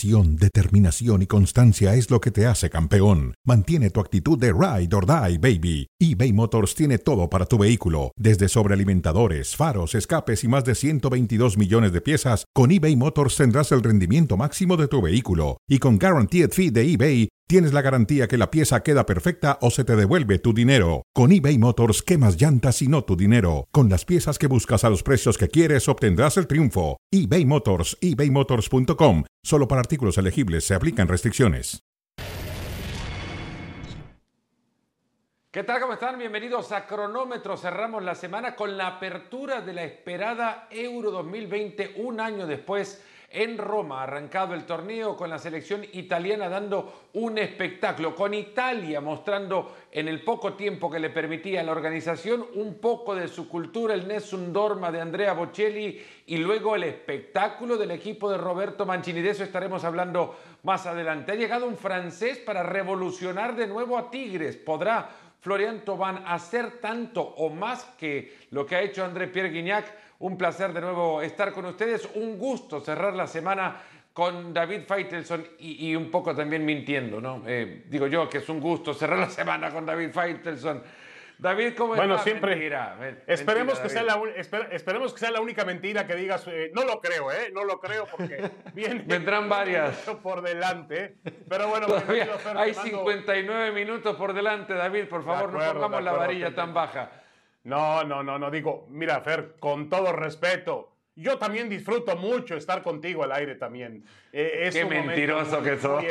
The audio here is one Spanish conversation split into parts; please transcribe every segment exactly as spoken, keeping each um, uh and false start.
Pasión, determinación y constancia es lo que te hace campeón. Mantiene tu actitud de ride or die, baby. eBay Motors tiene todo para tu vehículo, desde sobrealimentadores, faros, escapes y más de ciento veintidós millones de piezas. Con eBay Motors tendrás el rendimiento máximo de tu vehículo. Y con Guaranteed Fee de eBay, tienes la garantía que la pieza queda perfecta o se te devuelve tu dinero. Con eBay Motors, quemas llantas y no tu dinero. Con las piezas que buscas a los precios que quieres, obtendrás el triunfo. eBay Motors, ebay motors punto com. Solo para artículos elegibles se aplican restricciones. ¿Qué tal? ¿Cómo están? Bienvenidos a Cronómetro. Cerramos la semana con la apertura de la esperada Euro dos mil veinte, un año después en Roma. Arrancado el torneo con la selección italiana dando un espectáculo, con Italia mostrando en el poco tiempo que le permitía la organización un poco de su cultura, el Nessun Dorma de Andrea Bocelli y luego el espectáculo del equipo de Roberto Mancini. De eso estaremos hablando más adelante. Ha llegado un francés para revolucionar de nuevo a Tigres. ¿Podrá Florian Thauvin hacer tanto o más que lo que ha hecho André-Pierre Gignac? Un placer de nuevo estar con ustedes. Un gusto cerrar la semana con David Faitelson y, y un poco también mintiendo, ¿no? Eh, digo yo que es un gusto cerrar la semana con David Faitelson. David, ¿cómo bueno, estás? Siempre, mentira, esperemos, mentira, que sea la, esper, esperemos que sea la única mentira que digas. Eh, no lo creo, ¿eh? No lo creo porque viene, vendrán varias por delante. Pero bueno, todavía Fer, hay mando... cincuenta y nueve minutos por delante, David. Por favor, acuerdo, no pongamos la varilla Fer, tan baja. No, no, no, no. Digo, mira, Fer, con todo respeto, yo también disfruto mucho estar contigo al aire también. Eh, es Qué mentiroso muy, que sos.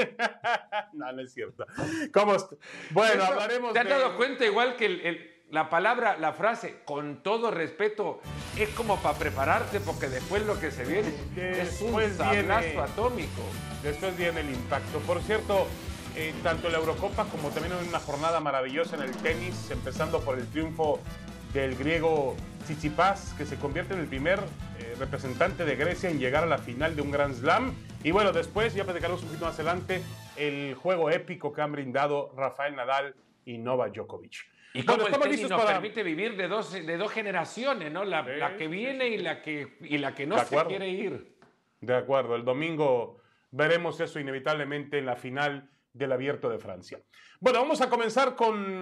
No, no es cierto. ¿Cómo bueno, Eso, hablaremos ¿Te has de... dado cuenta igual que el, el, la palabra, la frase, con todo respeto, es como para prepararte porque después lo que se viene después es un sablazo atómico? Después viene el impacto. Por cierto, eh, tanto la Eurocopa como también una jornada maravillosa en el tenis, empezando por el triunfo del griego Tsitsipas, que se convierte en el primer eh, representante de Grecia en llegar a la final de un Grand Slam. Y bueno, después, ya platicaremos un poquito más adelante, el juego épico que han brindado Rafael Nadal y Novak Djokovic. Y como bueno, el tenis nos para... permite vivir de dos, de dos generaciones, ¿no? La, sí, la que viene sí, sí. Y, la que, y la que no se quiere ir. De acuerdo, el domingo veremos eso inevitablemente en la final del Abierto de Francia. Bueno, vamos a comenzar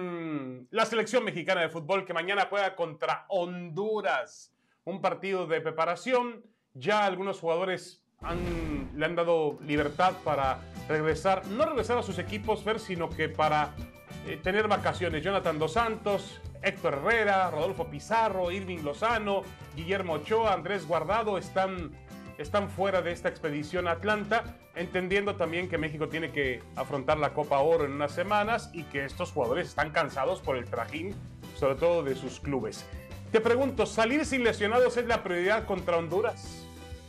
con la selección mexicana de fútbol que mañana juega contra Honduras. Un partido de preparación. Ya algunos jugadores han, le han dado libertad para regresar, no regresar a sus equipos, ver, sino que para eh, tener vacaciones. Jonathan Dos Santos, Héctor Herrera, Rodolfo Pizarro, Irving Lozano, Guillermo Ochoa, Andrés Guardado están... están fuera de esta expedición a Atlanta, entendiendo también que México tiene que afrontar la Copa Oro en unas semanas y que estos jugadores están cansados por el trajín, sobre todo de sus clubes. Te pregunto, ¿salir sin lesionados es la prioridad contra Honduras?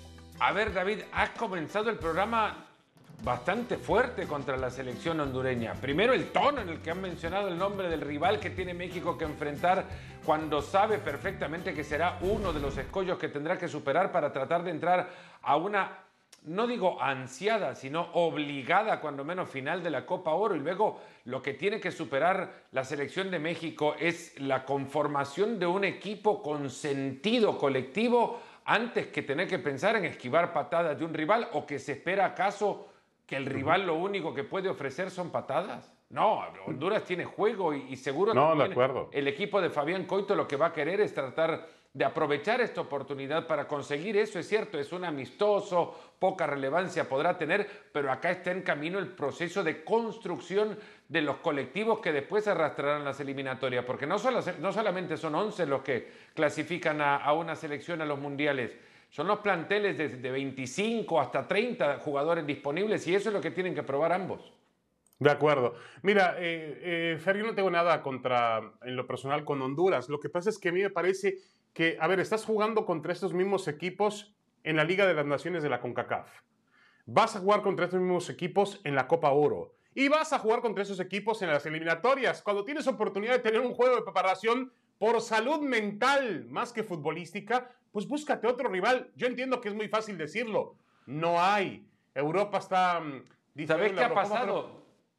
A ver, David, has comenzado el programa bastante fuerte contra la selección hondureña. Primero el tono en el que han mencionado el nombre del rival que tiene México que enfrentar cuando sabe perfectamente que será uno de los escollos que tendrá que superar para tratar de entrar a una, no digo ansiada, sino obligada cuando menos final de la Copa Oro. Y luego lo que tiene que superar la selección de México es la conformación de un equipo con sentido colectivo antes que tener que pensar en esquivar patadas de un rival o que se espera acaso que el rival lo único que puede ofrecer son patadas. No, Honduras tiene juego y, y seguro no, de acuerdo. El equipo de Fabián Coito lo que va a querer es tratar de aprovechar esta oportunidad para conseguir eso. Es cierto, es un amistoso, poca relevancia podrá tener, pero acá está en camino el proceso de construcción de los colectivos que después arrastrarán las eliminatorias, porque no, solo, no solamente son once los que clasifican a, a una selección a los mundiales, son los planteles de, de veinticinco hasta treinta jugadores disponibles y eso es lo que tienen que probar ambos. De acuerdo. Mira, eh, eh, Fer, yo no tengo nada contra, en lo personal, con Honduras. Lo que pasa es que a mí me parece que, a ver, estás jugando contra estos mismos equipos en la Liga de las Naciones de la CONCACAF. Vas a jugar contra estos mismos equipos en la Copa Oro. Y vas a jugar contra esos equipos en las eliminatorias. Cuando tienes oportunidad de tener un juego de preparación por salud mental más que futbolística, pues búscate otro rival. Yo entiendo que es muy fácil decirlo. No hay. Europa está... ¿Sabes qué ha pasado?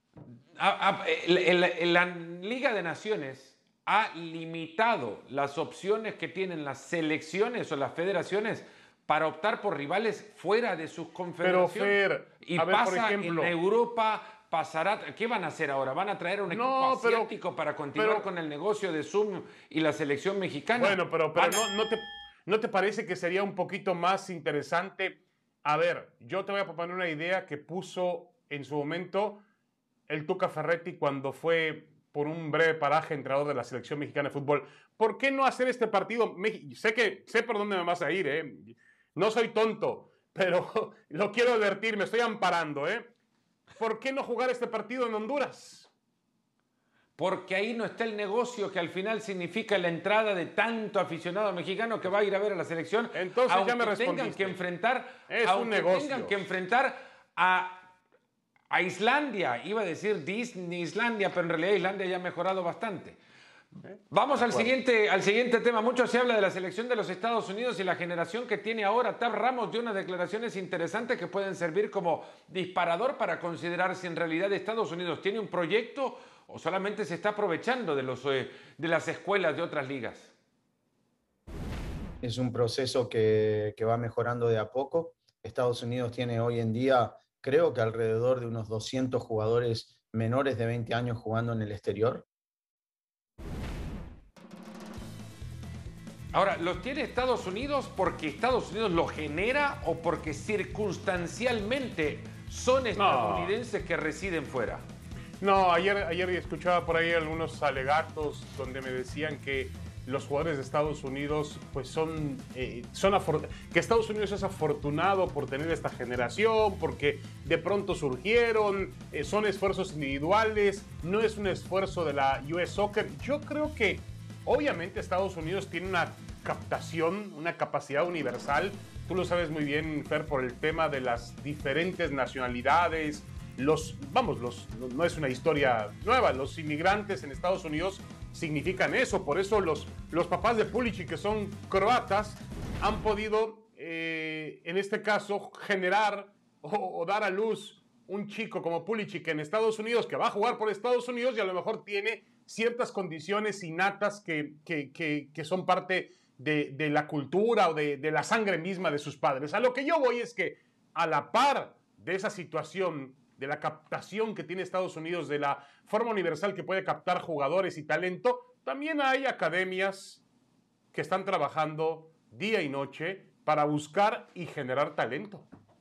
A, a, en, la, en la Liga de Naciones ha limitado las opciones que tienen las selecciones o las federaciones para optar por rivales fuera de sus confederaciones. Pero, Fer, y a ver, pasa por ejemplo, en Europa, pasará... ¿Qué van a hacer ahora? ¿Van a traer un equipo No, pero- asiático para continuar pero- con el negocio de Zoom y la selección mexicana? Bueno, pero, pero Van a- no, no, te, ¿no te parece que sería un poquito más interesante? A ver, yo te voy a proponer una idea que puso en su momento el Tuca Ferretti cuando fue por un breve paraje entrenador de la selección mexicana de fútbol. ¿Por qué no hacer este partido? Mex- Sé que sé por dónde me vas a ir, ¿eh? No soy tonto, pero lo quiero advertir, me estoy amparando, ¿eh? ¿Por qué no jugar este partido en Honduras? Porque ahí no está el negocio que al final significa la entrada de tanto aficionado mexicano que va a ir a ver a la selección. Entonces ya aunque me tengan respondiste. que enfrentar, Es un aunque negocio. tengan que enfrentar a, a Islandia. Iba a decir Disney Islandia, pero en realidad Islandia ya ha mejorado bastante. Vamos al siguiente, al siguiente tema. Mucho se habla de la selección de los Estados Unidos y la generación que tiene ahora. Tab Ramos dio unas declaraciones interesantes que pueden servir como disparador para considerar si en realidad Estados Unidos tiene un proyecto o solamente se está aprovechando de, los, eh, de las escuelas de otras ligas. Es un proceso que, que va mejorando de a poco. Estados Unidos tiene hoy en día, creo que alrededor de unos doscientos jugadores menores de veinte años jugando en el exterior. Ahora, ¿los tiene Estados Unidos porque Estados Unidos lo genera o porque circunstancialmente son estadounidenses que residen fuera? No, ayer, ayer escuchaba por ahí algunos alegatos donde me decían que los jugadores de Estados Unidos, pues son, eh, son que Estados Unidos es afortunado por tener esta generación, porque de pronto surgieron, eh, son esfuerzos individuales, no es un esfuerzo de la U S Soccer. Yo creo que obviamente Estados Unidos tiene una captación, una capacidad universal. Tú lo sabes muy bien, Fer, por el tema de las diferentes nacionalidades. Los, vamos, los, no es una historia nueva. Los inmigrantes en Estados Unidos significan eso. Por eso los, los papás de Pulisic, que son croatas, han podido, eh, en este caso, generar o, o dar a luz un chico como Pulisic en Estados Unidos, que va a jugar por Estados Unidos y a lo mejor tiene ciertas condiciones innatas que, que, que, que son parte de, de la cultura o de, de la sangre misma de sus padres. A lo que yo voy es que, a la par de esa situación, de la captación que tiene Estados Unidos, de la forma universal que puede captar jugadores y talento, también hay academias que están trabajando día y noche para buscar y generar talento.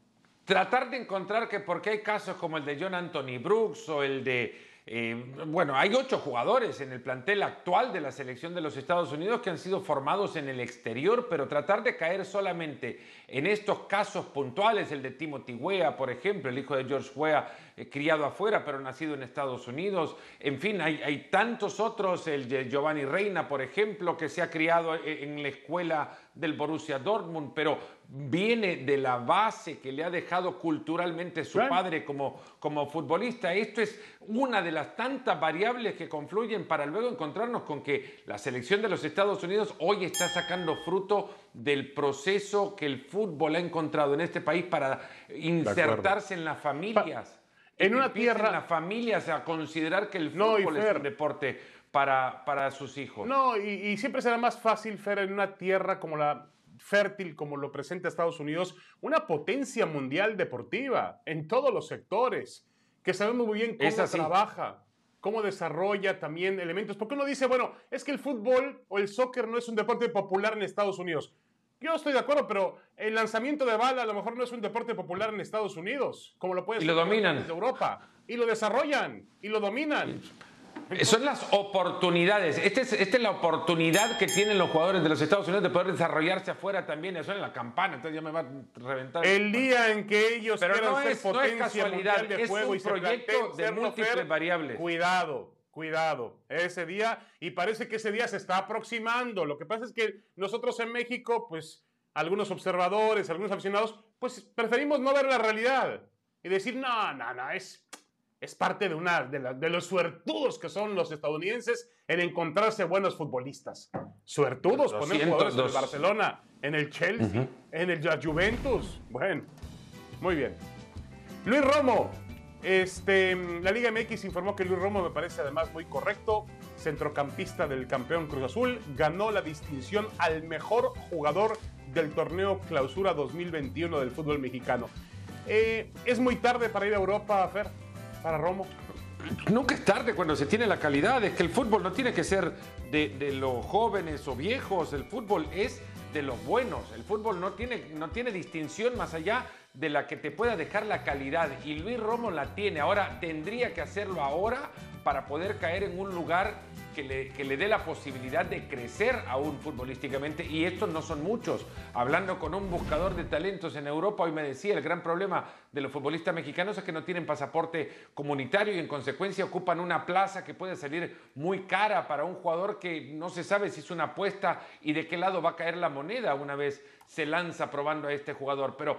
Tratar de encontrar que porque hay casos como el de John Anthony Brooks o el de... Eh, bueno, hay ocho jugadores en el plantel actual de la selección de los Estados Unidos que han sido formados en el exterior, pero tratar de caer solamente en estos casos puntuales, el de Timothy Weah, por ejemplo, el hijo de George Weah, eh, criado afuera pero nacido en Estados Unidos, en fin, hay, hay tantos otros, el de Giovanni Reina, por ejemplo, que se ha criado en la escuela del Borussia Dortmund, pero viene de la base que le ha dejado culturalmente su Claro. padre como, como futbolista. Esto es una de las tantas variables que confluyen para luego encontrarnos con que la selección de los Estados Unidos hoy está sacando fruto del proceso que el fútbol ha encontrado en este país para insertarse en las familias. En Que una empiecen tierra- las familias a considerar que el No, y fútbol es Fer- un deporte para, para sus hijos. No, y, y siempre será más fácil, Fer, en una tierra como la fértil, como lo presenta Estados Unidos, una potencia mundial deportiva en todos los sectores, que sabemos muy bien cómo Es así. trabaja, cómo desarrolla también elementos. Porque uno dice, bueno, es que el fútbol o el soccer no es un deporte popular en Estados Unidos. Yo estoy de acuerdo, pero el lanzamiento de bala a lo mejor no es un deporte popular en Estados Unidos, como lo puede Y ser lo en otros dominan. países de Europa. Y lo desarrollan, y lo dominan. Son las oportunidades. Esta es, esta es la oportunidad que tienen los jugadores de los Estados Unidos de poder desarrollarse afuera también. Eso en la campana, entonces ya me va a reventar. El día en que ellos Pero quieran no ser es- no es potencia casualidad, mundial de es juego un y se proyecto planteen de serlo, múltiples Fer, variables. Cuidado, cuidado. Ese día, y parece que ese día se está aproximando. Lo que pasa es que nosotros en México, pues, algunos observadores, algunos aficionados, pues, preferimos no ver la realidad y decir, no, no, no, es... Es parte de, una, de, la, de los suertudos que son los estadounidenses en encontrarse buenos futbolistas. Suertudos, poner doscientos, jugadores en el dos. Barcelona, en el Chelsea, Ujú. en el la Juventus. Bueno, muy bien. Luis Romo. Este, la Liga M X informó que Luis Romo, me parece además muy correcto, centrocampista del campeón Cruz Azul, ganó la distinción al mejor jugador del torneo Clausura dos mil veintiuno del fútbol mexicano. Eh, ¿Es muy tarde para ir a Europa, Fer? ¿Para Romo? Nunca es tarde cuando se tiene la calidad. Es que el fútbol no tiene que ser de, de los jóvenes o viejos. El fútbol es de los buenos. El fútbol no tiene, no tiene distinción más allá de la que te pueda dejar la calidad. Y Luis Romo la tiene. Ahora tendría que hacerlo ahora para poder caer en un lugar que le, que le dé la posibilidad de crecer aún futbolísticamente, y estos no son muchos. Hablando con un buscador de talentos en Europa, hoy me decía, el gran problema de los futbolistas mexicanos es que no tienen pasaporte comunitario y en consecuencia ocupan una plaza que puede salir muy cara para un jugador que no se sabe si es una apuesta y de qué lado va a caer la moneda una vez se lanza probando a este jugador. Pero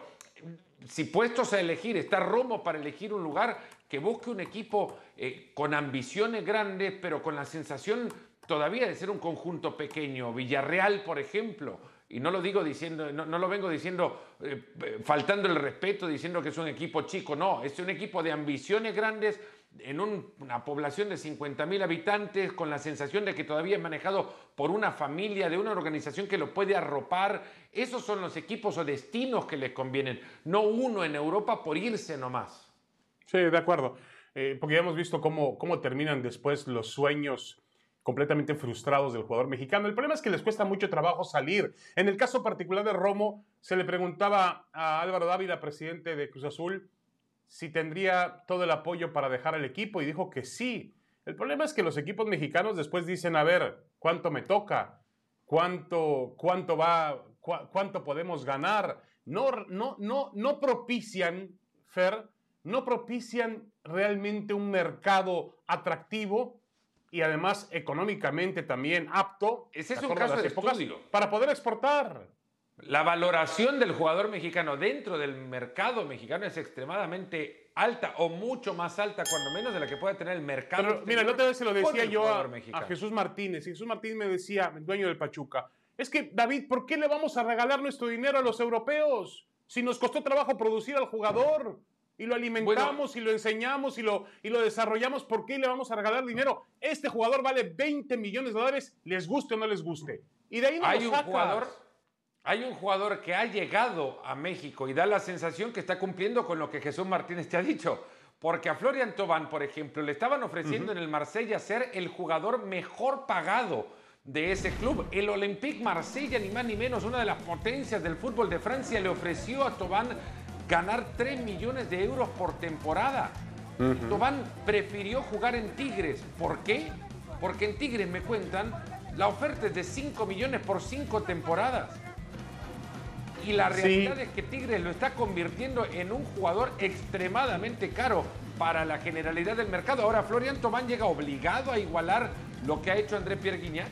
si puestos a elegir, está Romo para elegir un lugar, que busque un equipo eh, con ambiciones grandes, pero con la sensación todavía de ser un conjunto pequeño. Villarreal, por ejemplo, y no lo digo diciendo, no, no lo vengo diciendo eh, faltando el respeto, diciendo que es un equipo chico, no, es un equipo de ambiciones grandes en un, una población de cincuenta mil habitantes, con la sensación de que todavía es manejado por una familia, de una organización que lo puede arropar. Esos son los equipos o destinos que les convienen, no uno en Europa por irse nomás. Sí, de acuerdo, eh, porque ya hemos visto cómo, cómo terminan después los sueños completamente frustrados del jugador mexicano. El problema es que les cuesta mucho trabajo salir. En el caso particular de Romo, se le preguntaba a Álvaro Dávila, presidente de Cruz Azul, si tendría todo el apoyo para dejar el equipo, y dijo que sí. El problema es que los equipos mexicanos después dicen, a ver, ¿cuánto me toca? ¿Cuánto, cuánto va, cu cuánto podemos ganar? No, no, no, no propician, Fer, no propician realmente un mercado atractivo y además económicamente también apto. Ese es un caso de estudio. Para poder exportar. La valoración del jugador mexicano dentro del mercado mexicano es extremadamente alta, o mucho más alta, cuando menos, de la que puede tener el mercado. Pero mira, la otra vez se lo decía yo a, a Jesús Martínez, y Jesús Martínez me decía, el dueño del Pachuca, es que, David, ¿por qué le vamos a regalar nuestro dinero a los europeos? Si nos costó trabajo producir al jugador, y lo alimentamos, bueno, y lo enseñamos, y lo, y lo desarrollamos, ¿por qué le vamos a regalar dinero? Este jugador vale veinte millones de dólares, les guste o no les guste. Y de ahí no hay lo un sacas. jugador, hay un jugador que ha llegado a México y da la sensación que está cumpliendo con lo que Jesús Martínez te ha dicho. Porque a Florian Thauvin, por ejemplo, le estaban ofreciendo uh-huh. en el Marsella ser el jugador mejor pagado de ese club. El Olympique Marsella, ni más ni menos, una de las potencias del fútbol de Francia, le ofreció a Thauvin ganar tres millones de euros por temporada. Uh-huh. Thauvin prefirió jugar en Tigres. ¿Por qué? Porque en Tigres, me cuentan, la oferta es de cinco millones por cinco temporadas. Y la realidad sí. es que Tigres lo está convirtiendo en un jugador extremadamente caro para la generalidad del mercado. Ahora, Florian Thauvin llega obligado a igualar lo que ha hecho André Pierre Gignac.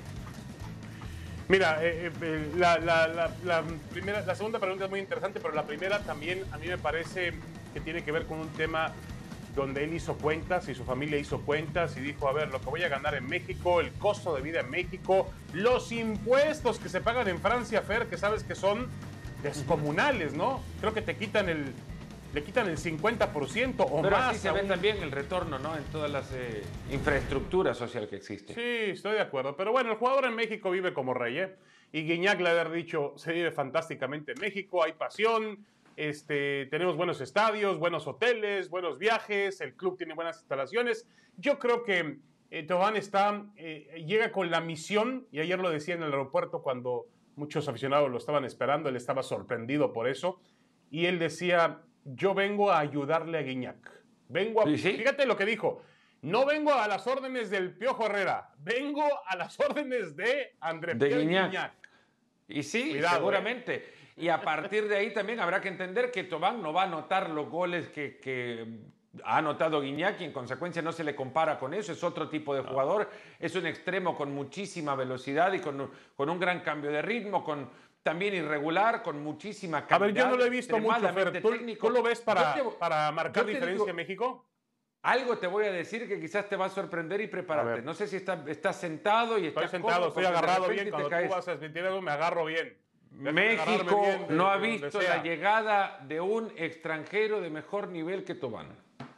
Mira, eh, eh, la, la, la, la, primera, la segunda pregunta es muy interesante, pero la primera también a mí me parece que tiene que ver con un tema donde él hizo cuentas y su familia hizo cuentas y dijo, a ver, lo que voy a ganar en México, el costo de vida en México, los impuestos que se pagan en Francia, Fer, que sabes que son descomunales, ¿no? Creo que te quitan el, le quitan el cincuenta por ciento o Pero más. Pero así se ve también el retorno, ¿no? En todas las eh, infraestructuras social que existe. Sí, estoy de acuerdo. Pero bueno, el jugador en México vive como rey, ¿eh? Y Gignac le haber dicho, se vive fantásticamente en México, hay pasión, este, tenemos buenos estadios, buenos hoteles, buenos viajes, el club tiene buenas instalaciones. Yo creo que eh, Thauvin está, eh, llega con la misión, y ayer lo decía en el aeropuerto cuando muchos aficionados lo estaban esperando, él estaba sorprendido por eso, y él decía, yo vengo a ayudarle a Gignac. Vengo a... ¿Sí, sí? Fíjate lo que dijo, no vengo a las órdenes del Piojo Herrera, vengo a las órdenes de André Pierre Gignac. Gignac. Y sí, Cuidado, seguramente. ¿eh? Y a partir de ahí también habrá que entender que Thauvin no va a anotar los goles que... que ha anotado Gignac y en consecuencia no se le compara con eso, es otro tipo de jugador, es un extremo con muchísima velocidad y con, con un gran cambio de ritmo, con también irregular, con muchísima calidad. A ver, yo no lo he visto mucho, Fer. ¿Tú, ¿Tú lo ves para, te, para marcar diferencia digo, en México? Algo te voy a decir que quizás te va a sorprender y prepararte. No sé si estás está sentado y estás Estoy sentado, estoy agarrado bien, cuando tú vas a desmentir algo me agarro bien. México bien de, no ha visto la llegada de un extranjero de mejor nivel que Thauvin.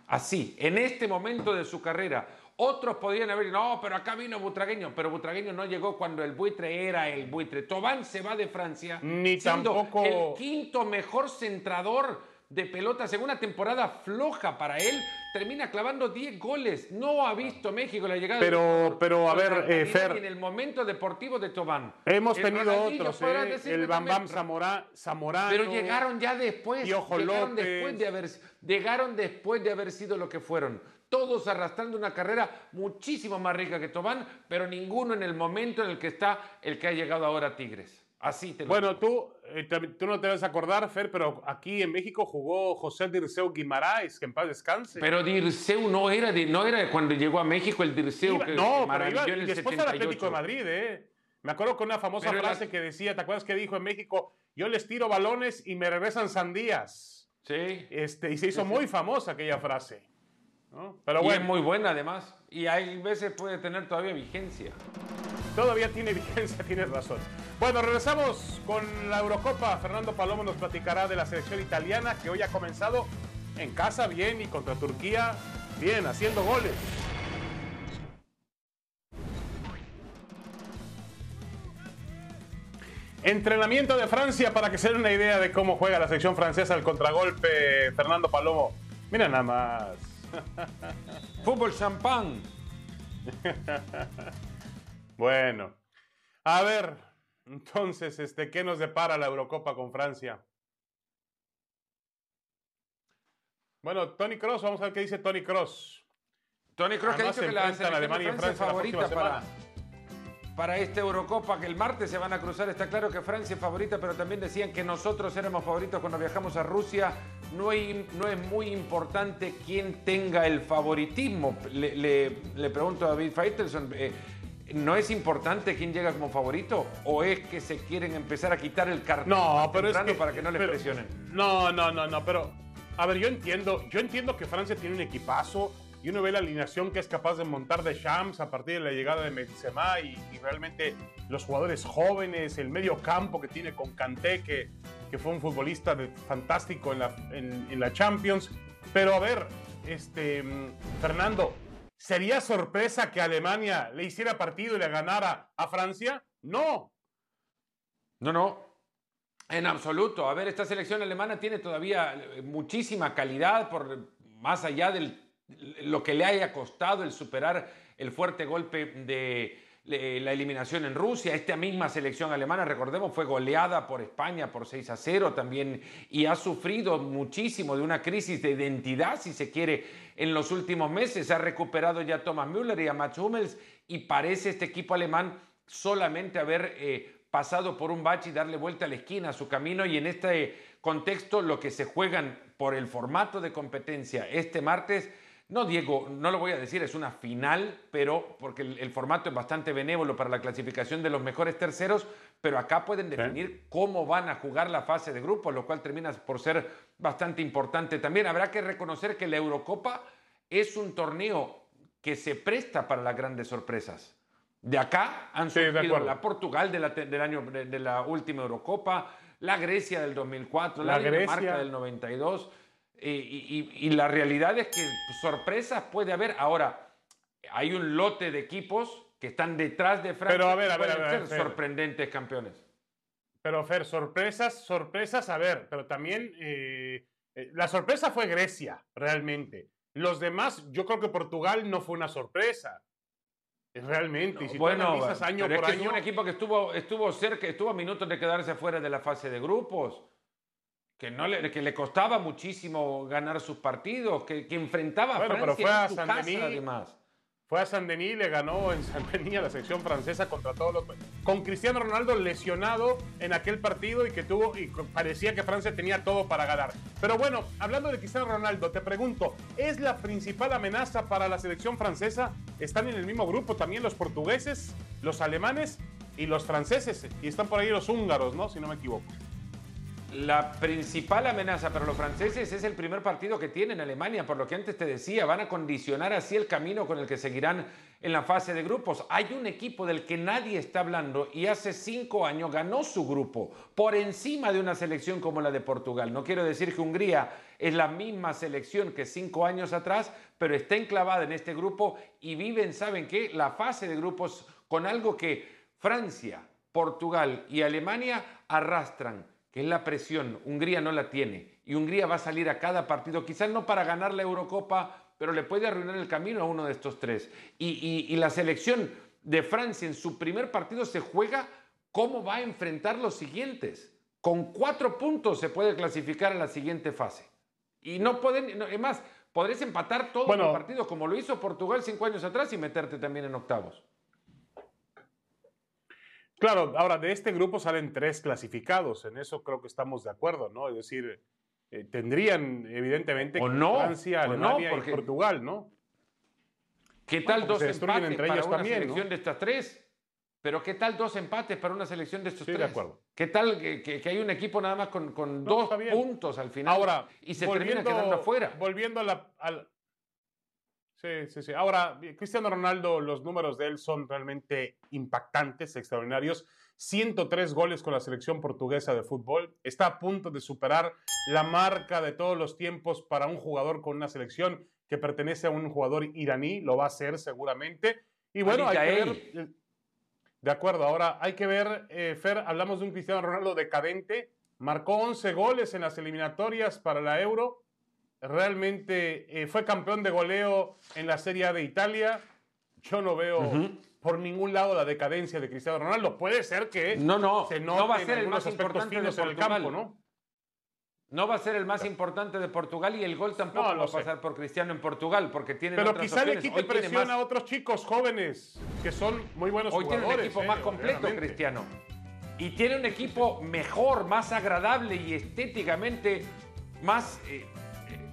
Así, en este momento de su carrera. Otros podrían haber dicho, no, pero acá vino Butragueño, pero Butragueño no llegó cuando el buitre era el buitre. Thauvin se va de Francia, Ni siendo tampoco... el quinto mejor centrador de pelotas en una temporada floja para él. Termina clavando diez goles. No ha visto México la llegada pero, de pero a ver, eh, Fer, en el momento deportivo de Thauvin. Hemos el tenido otros, eh, el Bam Bam Zamora, Zamorano. Pero llegaron ya después. Piojo llegaron López. después de haber, llegaron después de haber sido lo que fueron. Todos arrastrando una carrera muchísimo más rica que Thauvin, pero ninguno en el momento en el que está el que ha llegado ahora a Tigres. Así te lo Bueno, digo. tú, eh, tú no te vas a acordar, Fer, pero aquí en México jugó José Dirceu Guimaraes, que en paz descanse. Pero Dirceu no era, de, no era cuando llegó a México el Dirceu Iba, que no, que pero iba, maravilló en y el después setenta al y Atlético de ocho. Madrid, ¿eh? Me acuerdo con una famosa Pero frase la... que decía, ¿te acuerdas que dijo en México? Yo les tiro balones y me regresan sandías. Sí. Este, y se hizo muy famosa aquella frase, ¿no? Pero Y bueno, es muy buena además. Y hay veces puede tener todavía vigencia. todavía tiene vigencia, tienes razón. Bueno, regresamos con la Eurocopa. Fernando Palomo nos platicará de la selección italiana que hoy ha comenzado en casa bien y contra Turquía bien, haciendo goles. Entrenamiento de Francia para que se den una idea de cómo juega la selección francesa al contragolpe. Fernando Palomo, mira nada más. Fútbol champán. Bueno, a ver, entonces, este, ¿qué nos depara la Eurocopa con Francia? Bueno, Toni Kroos, vamos a ver qué dice Toni Kroos. Toni Kroos que ha Además, dicho se que la enfrentan selección Alemania y de Francia es Francia la favorita próxima para, semana. para esta Eurocopa, que el martes se van a cruzar. Está claro que Francia es favorita, pero también decían que nosotros éramos favoritos cuando viajamos a Rusia. No, hay, no es muy importante quién tenga el favoritismo. Le, le, le pregunto a David Faitelson, eh, ¿no es importante quién llega como favorito? ¿O es que se quieren empezar a quitar el cartón No, pero es que, para que no les pero, presionen? No, no, no, no, pero a ver, yo entiendo, yo entiendo que Francia tiene un equipazo y uno ve la alineación que es capaz de montar de Champs a partir de la llegada de Benzema y, y realmente los jugadores jóvenes, el medio campo que tiene con Kanté, que, que fue un futbolista de, fantástico en la, en, en la Champions. Pero a ver, este, Fernando, ¿sería sorpresa que Alemania le hiciera partido y le ganara a Francia? No. No, no. En absoluto. A ver, esta selección alemana tiene todavía muchísima calidad por más allá de lo que le haya costado el superar el fuerte golpe de la eliminación en Rusia. Esta misma selección alemana, recordemos, fue goleada por España por seis a cero también y ha sufrido muchísimo de una crisis de identidad, si se quiere, en los últimos meses. Ha recuperado ya a Thomas Müller y a Mats Hummels y parece este equipo alemán solamente haber eh, pasado por un bache y darle vuelta a la esquina a su camino, y en este contexto lo que se juegan por el formato de competencia este martes, no Diego, no lo voy a decir, es una final, pero porque el, el formato es bastante benévolo para la clasificación de los mejores terceros, pero acá pueden definir ¿Eh? cómo van a jugar la fase de grupos, lo cual termina por ser bastante importante. También habrá que reconocer que la Eurocopa es un torneo que se presta para las grandes sorpresas. De acá han surgido sí, la Portugal de la, del año, de, de la última Eurocopa, la Grecia del dos mil cuatro, la, la Dinamarca del noventa y dos, y, y, y la realidad es que sorpresas puede haber. Ahora, hay un lote de equipos que están detrás de Francia pero a ver, que a ver, pueden a ver, ser Fer. sorprendentes campeones. Pero Fer, sorpresas, sorpresas, a ver, pero también eh, eh, la sorpresa fue Grecia, realmente. Los demás, yo creo que Portugal no fue una sorpresa. Realmente, y si bueno, tú analizas año pero por es que año... fue un equipo que estuvo, estuvo cerca, estuvo a minutos de quedarse fuera de la fase de grupos, que, no le, que le costaba muchísimo ganar sus partidos, que, que enfrentaba bueno, a Francia pero fue a en su San casa, Denis, además. Fue a San Denis y le ganó en San Denis a la selección francesa contra todos los... Con Cristiano Ronaldo lesionado en aquel partido y que tuvo y parecía que Francia tenía todo para ganar. Pero bueno, hablando de Cristiano Ronaldo, te pregunto, ¿es la principal amenaza para la selección francesa? Están en el mismo grupo también los portugueses, los alemanes y los franceses. Y están por ahí los húngaros, ¿no? Si no me equivoco. La principal amenaza para los franceses es el primer partido que tienen en Alemania, por lo que antes te decía, van a condicionar así el camino con el que seguirán en la fase de grupos. Hay un equipo del que nadie está hablando y hace cinco años ganó su grupo por encima de una selección como la de Portugal. No quiero decir que Hungría es la misma selección que cinco años atrás, pero está enclavada en este grupo y viven, ¿saben qué? La fase de grupos con algo que Francia, Portugal y Alemania arrastran, que es la presión. Hungría no la tiene y Hungría va a salir a cada partido, quizás no para ganar la Eurocopa, pero le puede arruinar el camino a uno de estos tres. Y, y, y la selección de Francia en su primer partido se juega cómo va a enfrentar los siguientes. Con cuatro puntos se puede clasificar a la siguiente fase. Y no pueden, no, es más, podrías empatar todos bueno, los partidos como lo hizo Portugal cinco años atrás y meterte también en octavos. Claro, ahora de este grupo salen tres clasificados, en eso creo que estamos de acuerdo, ¿no? Es decir, eh, tendrían evidentemente o no, Francia, Alemania no, porque, y Portugal, ¿no? ¿Qué tal bueno, dos empates entre para ellos una también, selección ¿no? de estas tres? Pero ¿qué tal dos empates para una selección de estos sí, tres? De acuerdo. ¿Qué tal que, que, que hay un equipo nada más con, con no, dos puntos al final ahora, y se termina quedando afuera? Volviendo a la... Al... Sí, sí, sí. Ahora, Cristiano Ronaldo, los números de él son realmente impactantes, extraordinarios. ciento tres goles con la selección portuguesa de fútbol. Está a punto de superar la marca de todos los tiempos para un jugador con una selección que pertenece a un jugador iraní. Lo va a hacer seguramente. Y bueno, hay que ver... De acuerdo, ahora hay que ver, eh, Fer, hablamos de un Cristiano Ronaldo decadente. Marcó once goles en las eliminatorias para la Euro. Realmente eh, fue campeón de goleo en la Serie A de Italia. Yo no veo uh-huh. por ningún lado la decadencia de Cristiano Ronaldo. Puede ser que no, no, se note no va a ser en el más importante de Portugal, en el campo, ¿no? No va a ser el más importante de Portugal y el gol tampoco no, va a pasar por Cristiano en Portugal porque tiene Pero otras quizá opciones. le quite presión más... a otros chicos jóvenes que son muy buenos Hoy jugadores. Hoy tiene un equipo eh, más completo, obviamente. Cristiano. Y tiene un equipo mejor, más agradable y estéticamente más eh, eh,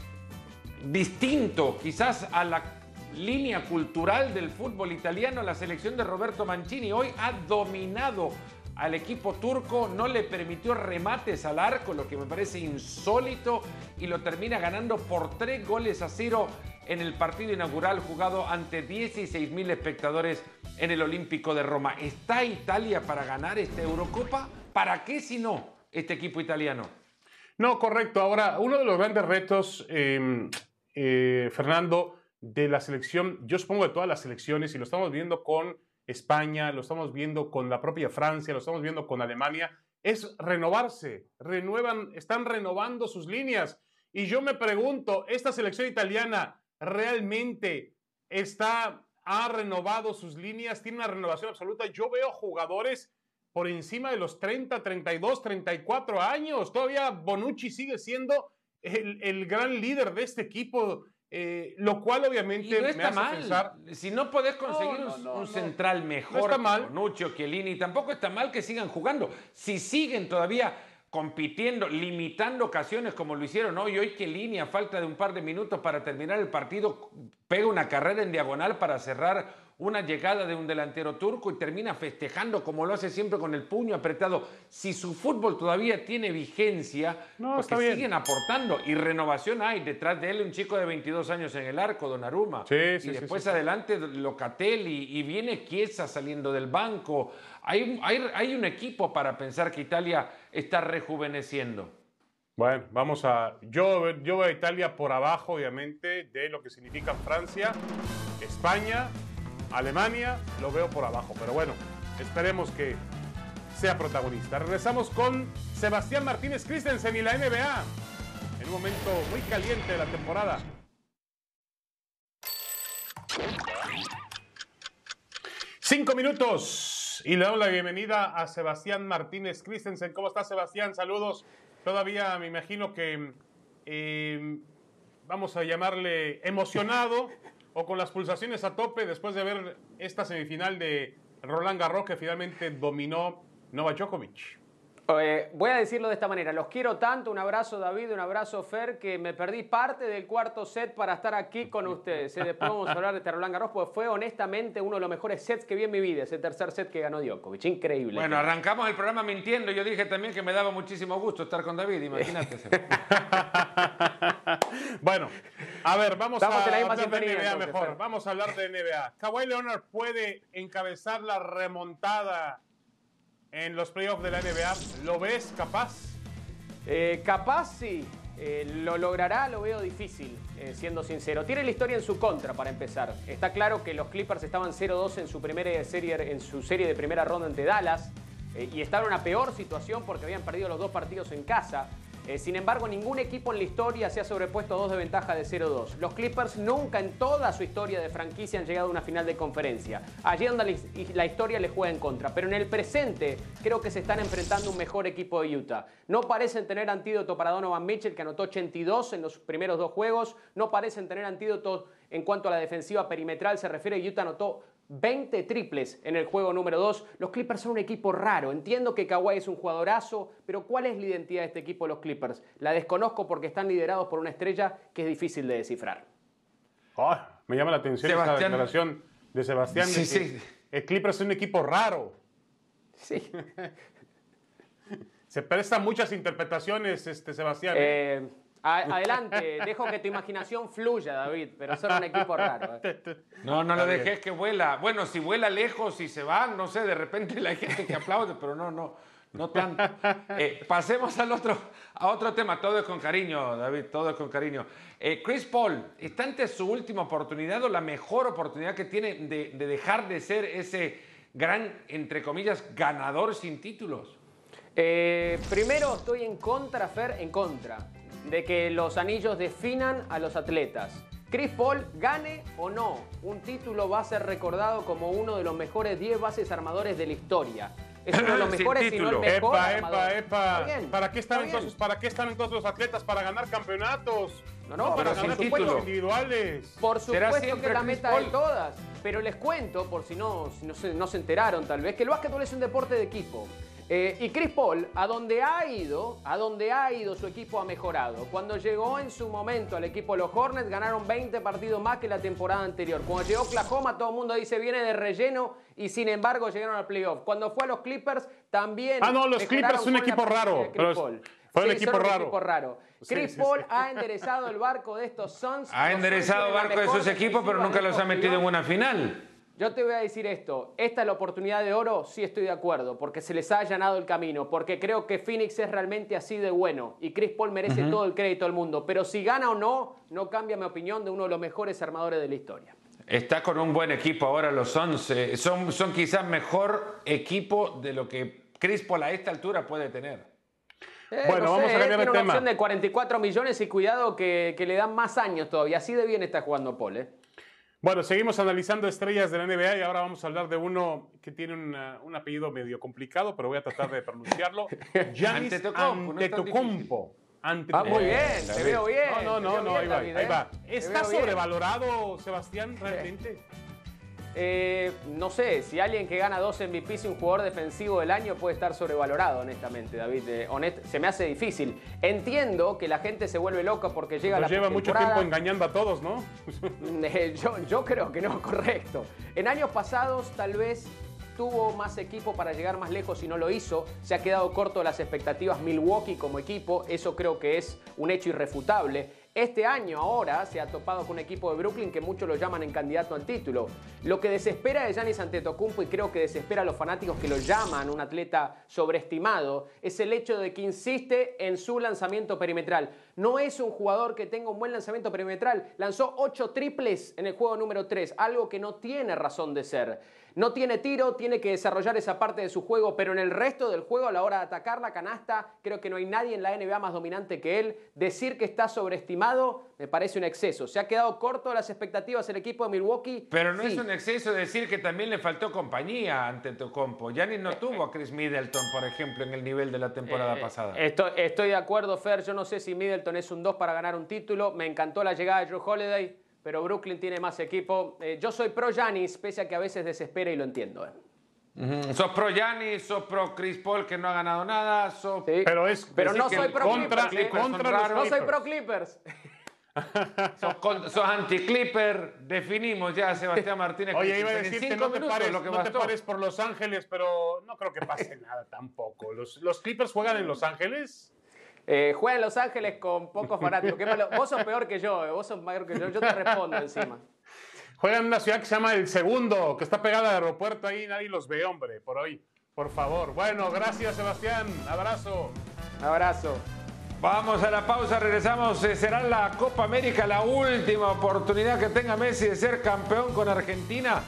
distinto quizás a la línea cultural del fútbol italiano. La selección de Roberto Mancini hoy ha dominado al equipo turco, no le permitió remates al arco, lo que me parece insólito, y lo termina ganando por tres goles a cero en el partido inaugural jugado ante dieciséis mil espectadores en el Olímpico de Roma. ¿Está Italia para ganar esta Eurocopa? ¿Para qué si no este equipo italiano? No, correcto. Ahora, uno de los grandes retos, eh, eh, Fernando, de la selección, yo supongo de todas las selecciones, y lo estamos viendo con España, lo estamos viendo con la propia Francia, lo estamos viendo con Alemania, es renovarse, renuevan, están renovando sus líneas. Y yo me pregunto, ¿esta selección italiana realmente está, ha renovado sus líneas? ¿Tiene una renovación absoluta? Yo veo jugadores por encima de los treinta, treinta y dos, treinta y cuatro años. Todavía Bonucci sigue siendo el, el gran líder de este equipo. Eh, lo cual obviamente y no está me hace mal. pensar... Si no podés conseguir no, no, no, un no. central mejor, no está mal. Bonucci o Chiellini, tampoco está mal que sigan jugando. Si siguen todavía compitiendo, limitando ocasiones como lo hicieron hoy, hoy Chiellini a falta de un par de minutos para terminar el partido pega una carrera en diagonal para cerrar una llegada de un delantero turco y termina festejando como lo hace siempre con el puño apretado. Si su fútbol todavía tiene vigencia, no, porque está bien. siguen aportando y renovación hay. Detrás de él un chico de veintidós años en el arco, Donnarumma. Sí, sí, y después sí, sí. adelante Locatelli y viene Chiesa saliendo del banco. Hay, hay, hay un equipo para pensar que Italia está rejuveneciendo. Bueno, vamos a... Yo, yo veo a Italia por abajo, obviamente, de lo que significa Francia, España, Alemania, lo veo por abajo. Pero bueno, esperemos que sea protagonista. Regresamos con Sebastián Martínez Christensen y la N B A. En un momento muy caliente de la temporada. Cinco minutos y le doy la bienvenida a Sebastián Martínez Christensen. ¿Cómo estás, Sebastián? Saludos. Todavía me imagino que eh, vamos a llamarle emocionado o con las pulsaciones a tope después de ver esta semifinal de Roland Garros que finalmente dominó Novak Djokovic. Eh, voy a decirlo de esta manera, los quiero tanto, un abrazo David, un abrazo Fer, que me perdí parte del cuarto set para estar aquí con ustedes. Eh, después vamos a hablar de este Roland Garros, porque fue honestamente uno de los mejores sets que vi en mi vida, ese tercer set que ganó Djokovic, increíble. Bueno, arrancamos el programa mintiendo, yo dije también que me daba muchísimo gusto estar con David, imagínate. Bueno, a ver, vamos Estamos a en la misma hablar de sintonía, N B A entonces, mejor, Fer. vamos a hablar de N B A. Kawhi Leonard puede encabezar la remontada en los playoffs de la N B A, ¿lo ves capaz? Eh, capaz sí, eh, lo logrará, lo veo difícil, eh, siendo sincero. Tiene la historia en su contra para empezar. Está claro que los Clippers estaban cero dos en su primera serie, en su serie de primera ronda ante Dallas, eh, y estaban en una peor situación porque habían perdido los dos partidos en casa. Eh, sin embargo, ningún equipo en la historia se ha sobrepuesto a dos de ventaja de cero dos. Los Clippers nunca en toda su historia de franquicia han llegado a una final de conferencia. Allí donde la historia les juega en contra. Pero en el presente creo que se están enfrentando a un mejor equipo de Utah. No parecen tener antídoto para Donovan Mitchell, que anotó ochenta y dos en los primeros dos juegos. No parecen tener antídoto en cuanto a la defensiva perimetral se refiere. Utah anotó veinte triples en el juego número dos. Los Clippers son un equipo raro. Entiendo que Kawhi es un jugadorazo, pero ¿cuál es la identidad de este equipo de los Clippers? La desconozco porque están liderados por una estrella que es difícil de descifrar. Oh, me llama la atención Sebastián. esa declaración de Sebastián. Sí, de que sí. El Clippers es un equipo raro. Sí. Se prestan muchas interpretaciones, este, Sebastián. Eh, a- adelante, dejo que tu imaginación fluya, David, pero son un equipo raro. ¿eh? No, no lo Está bien. dejes que vuela. Bueno, si vuela lejos y se van, no sé, de repente hay gente que aplaude, pero no, no, no tanto. Eh, pasemos al otro, a otro tema. Todo es con cariño, David, todo es con cariño. Eh, Chris Paul, ¿está ante su última oportunidad o la mejor oportunidad que tiene de, de dejar de ser ese gran, entre comillas, ganador sin títulos? Eh, primero, estoy en contra, Fer, en contra de que los anillos definan a los atletas. Chris Paul, gane o no, un título va a ser recordado como uno de los mejores diez bases armadores de la historia. Es uno de los Sin mejores, si no el título. mejor Epa, armador. epa, epa. Está bien, ¿Para qué están está bien. entonces, ¿para qué están entonces los atletas? ¿Para ganar campeonatos? No, no, para pero sin ganar título. títulos individuales. Por ¿Será supuesto siempre que es la Chris meta Paul? de todas. Pero les cuento, por si no, si no, se, no se enteraron tal vez, que el básquetbol es un deporte de equipo. Eh, y Chris Paul, a donde ha ido, a donde ha ido su equipo ha mejorado. Cuando llegó en su momento al equipo de los Hornets, ganaron veinte partidos más que la temporada anterior. Cuando llegó Oklahoma, todo el mundo dice viene de relleno y sin embargo llegaron al playoff. Cuando fue a los Clippers, también Ah, no, los mejoraron Clippers son un con la equipo presencia raro, de Chris pero es- Paul. fue un Sí, equipo son raro. equipo raro. Sí, Chris sí, Paul sí. ha enderezado el barco de estos Suns. Ha Los enderezado Suns tienen la barco de mejor esos equipos, pero defensiva nunca de los ha estos metido en playoffs. una final. Yo te voy a decir esto, esta es la oportunidad de oro, sí estoy de acuerdo, porque se les ha allanado el camino, porque creo que Phoenix es realmente así de bueno y Chris Paul merece todo el crédito del mundo, pero si gana o no, no cambia mi opinión de uno de los mejores armadores de la historia. Está con un buen equipo ahora los Suns. eh, Son, son quizás mejor equipo de lo que Chris Paul a esta altura puede tener. Eh, Bueno, no vamos sé, a cambiar de tiene una tema. opción de cuarenta y cuatro millones y cuidado que, que le dan más años todavía, así de bien está jugando Paul, ¿eh? Bueno, seguimos analizando estrellas de la N B A y ahora vamos a hablar de uno que tiene una- un apellido medio complicado, pero voy a tratar de pronunciarlo. Giannis Antetokounmpo, no es tan Antetokounmpo. Ante- Va muy Eh, bien, te veo bien. No, no, te no, veo no, bien, ahí va, David, ahí ¿eh? va. Te ¿Está veo bien. sobrevalorado, Sebastián, realmente? Eh, no sé, si alguien que gana dos M V P y un jugador defensivo del año puede estar sobrevalorado, honestamente, David. Eh, honest- se me hace difícil. Entiendo que la gente se vuelve loca porque llega Nos la lleva mucho postemporada. tiempo engañando a todos, ¿no? Eh, yo, yo creo que no, correcto. En años pasados tal vez tuvo más equipo para llegar más lejos y no lo hizo. Se ha quedado corto de las expectativas Milwaukee como equipo. Eso creo que es un hecho irrefutable. Este año ahora se ha topado con un equipo de Brooklyn que muchos lo llaman en candidato al título. Lo que desespera de Giannis Antetokounmpo, y creo que desespera a los fanáticos que lo llaman un atleta sobreestimado, es el hecho de que insiste en su lanzamiento perimetral. No es un jugador que tenga un buen lanzamiento perimetral. Lanzó ocho triples en el juego número tres, algo que no tiene razón de ser. No tiene tiro, tiene que desarrollar esa parte de su juego, pero en el resto del juego, a la hora de atacar la canasta, creo que no hay nadie en la N B A más dominante que él. Decir que está sobreestimado me parece un exceso. Se ha quedado corto de las expectativas el equipo de Milwaukee. Pero no Sí. es un exceso decir que también le faltó compañía a Antetokounmpo. Giannis no tuvo a Chris Middleton, por ejemplo, en el nivel de la temporada Eh, pasada. Estoy, estoy de acuerdo, Fer. Yo no sé si Middleton es un dos para ganar un título. Me encantó la llegada de Drew Holiday, pero Brooklyn tiene más equipo. Eh, yo soy pro Giannis, pese a que a veces desespera y lo entiendo. eh. Uh-huh. Sos pro Giannis, sos pro Chris Paul, que no ha ganado nada. Sos... Sí. Pero, es, Pero no soy pro contra, Clippers. ¿eh? contra Son los No soy Clippers. pro Clippers. sos, con, sos anti-Clipper. Definimos ya, Sebastián Martínez. Oye, iba a en decirte, cinco no te, minutos pares, lo que no te bastó. pares por Los Ángeles, pero no creo que pase nada tampoco. ¿Los, los Clippers juegan en Los Ángeles? Eh, juega en Los Ángeles con pocos fanáticos. Qué malo. Vos sos peor que yo, eh. Vos sos mayor que yo. Yo te respondo encima. Juegan en una ciudad que se llama El Segundo, que está pegada al aeropuerto ahí, nadie los ve, hombre, por hoy. Por favor. Bueno, gracias, Sebastián. Abrazo. Abrazo. Vamos a la pausa, regresamos. Eh, Será la Copa América la última oportunidad que tenga Messi de ser campeón con Argentina.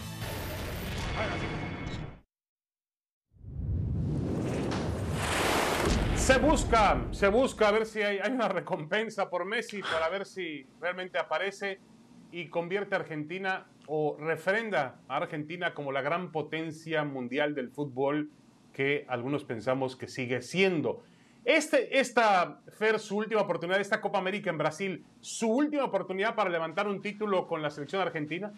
Se busca, se busca a ver si hay, hay una recompensa por Messi para ver si realmente aparece y convierte a Argentina o refrenda a Argentina como la gran potencia mundial del fútbol que algunos pensamos que sigue siendo. Este, esta, Fer, su última oportunidad, esta Copa América en Brasil, su última oportunidad para levantar un título con la selección argentina.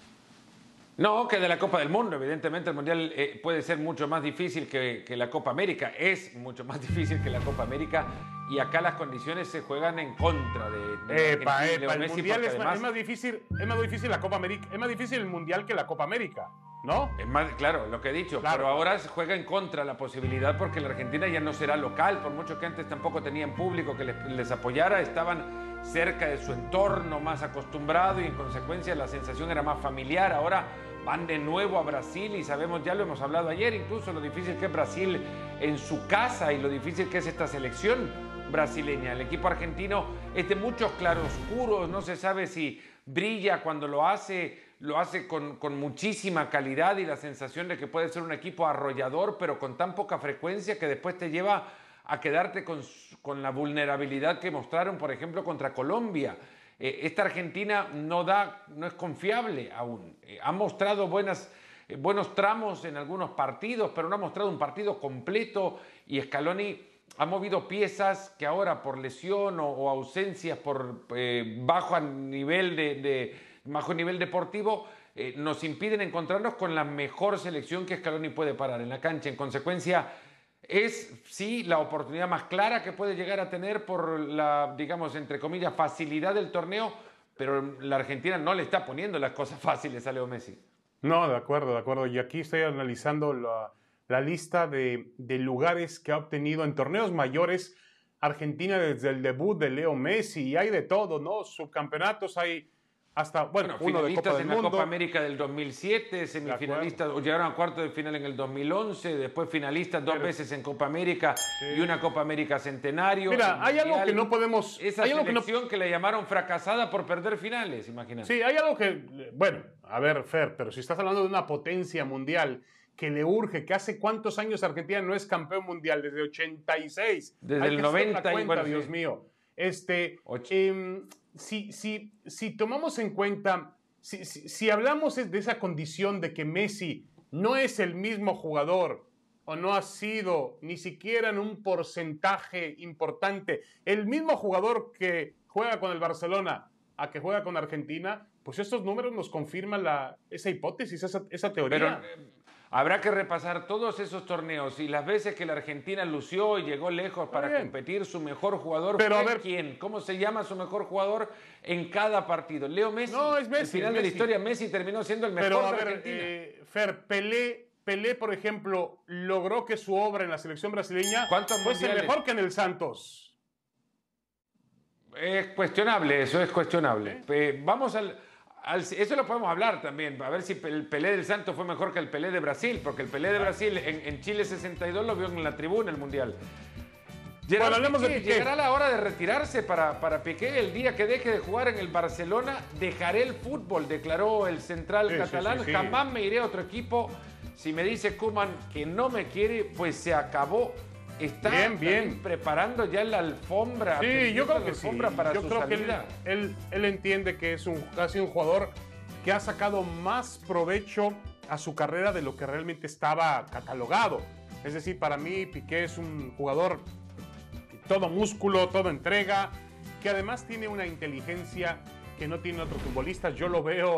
No, que de la Copa del Mundo. Evidentemente el Mundial eh, puede ser mucho más difícil que, que la Copa América. Es mucho más difícil que la Copa América. Y acá las condiciones se juegan en contra de, de Epa, Argentina y epa, Leo el Messi, Mundial porque es, además es más difícil, es más difícil la Copa América, es más difícil el Mundial que la Copa América, ¿no? es más, claro, lo que he dicho. Claro. Pero ahora se juega en contra la posibilidad porque la Argentina ya no será local. Por mucho que antes tampoco tenían público que les, les apoyara, estaban cerca de su entorno más acostumbrado y en consecuencia la sensación era más familiar. Ahora van de nuevo a Brasil y sabemos, ya lo hemos hablado ayer, incluso lo difícil que es Brasil en su casa y lo difícil que es esta selección brasileña. El equipo argentino es de muchos claroscuros, no se sabe si brilla cuando lo hace, lo hace con, con muchísima calidad y la sensación de que puede ser un equipo arrollador, pero con tan poca frecuencia que después te lleva a quedarte con, con la vulnerabilidad que mostraron, por ejemplo, contra Colombia. Eh, esta Argentina no, da, no es confiable aún. Eh, ha mostrado buenas, eh, buenos tramos en algunos partidos, pero no ha mostrado un partido completo y Scaloni ha movido piezas que ahora por lesión o, o ausencias por eh, bajo nivel, de, de, bajo nivel deportivo eh, nos impiden encontrarnos con la mejor selección que Scaloni puede parar en la cancha. En consecuencia, es sí la oportunidad más clara que puede llegar a tener por la, digamos, entre comillas, facilidad del torneo, pero la Argentina no le está poniendo las cosas fáciles a Leo Messi. No, de acuerdo, de acuerdo. Y aquí estoy analizando la, la lista de, de lugares que ha obtenido en torneos mayores Argentina desde el debut de Leo Messi. Y hay de todo, ¿no? Subcampeonatos hay hasta, bueno, Bueno, uno de Copa del finalistas en la Mundo. Copa América del dos mil siete, semifinalistas, o llegaron a cuartos de final en el dos mil once, después finalistas dos Pero- veces en Copa América Sí. y una Copa América Centenario. Mira, el hay algo Mundial. que no podemos... Esa hay algo que no- selección que, le llamaron fracasada por perder finales, imagínate. Sí, hay algo que, bueno, a ver, Fer, pero si estás hablando de una potencia mundial que le urge, que hace cuántos años Argentina no es campeón mundial, desde ochenta y seis. Desde Hay el que hacer la noventa y- cuenta, bueno, Dios sí. mío. Este, Och- em, si, si, si tomamos en cuenta, si, si, si hablamos de esa condición de que Messi no es el mismo jugador o no ha sido ni siquiera en un porcentaje importante el mismo jugador que juega con el Barcelona a que juega con Argentina, pues estos números nos confirman la, esa hipótesis, esa, esa teoría. Pero eh, habrá que repasar todos esos torneos y las veces que la Argentina lució y llegó lejos para bien. competir, su mejor jugador Pero, fue a ver- quién, cómo se llama su mejor jugador en cada partido. Leo Messi. No, es Messi, Al final es de la Messi. historia, Messi terminó siendo el mejor Pero a de ver, Argentina. eh, Fer, Pelé, Pelé, por ejemplo, logró que su obra en la selección brasileña ¿Cuántos fuese mundiales? mejor que en el Santos. Es cuestionable, eso es cuestionable. Eh, vamos al, al- Eso lo podemos hablar también, a ver si el Pelé del Santos fue mejor que el Pelé de Brasil, porque el Pelé de Brasil en, en Chile sesenta y dos lo vio en la tribuna el Mundial. Gerard Bueno, hablemos de Piqué, Piqué. llegará la hora de retirarse para, para Piqué. El día que deje de jugar en el Barcelona, dejaré el fútbol, declaró el central Sí, sí, catalán. sí, sí. Jamás me iré a otro equipo. Si me dice Koeman que no me quiere, pues se acabó. Está Bien, bien. también preparando ya la alfombra. Sí, yo creo la que sí. alfombra para Yo su creo que él, salida. él, él entiende que es un, ha sido un jugador que ha sacado más provecho a su carrera de lo que realmente estaba catalogado. Es decir, para mí Piqué es un jugador todo músculo, todo entrega, que además tiene una inteligencia que no tiene otros futbolistas. Yo lo veo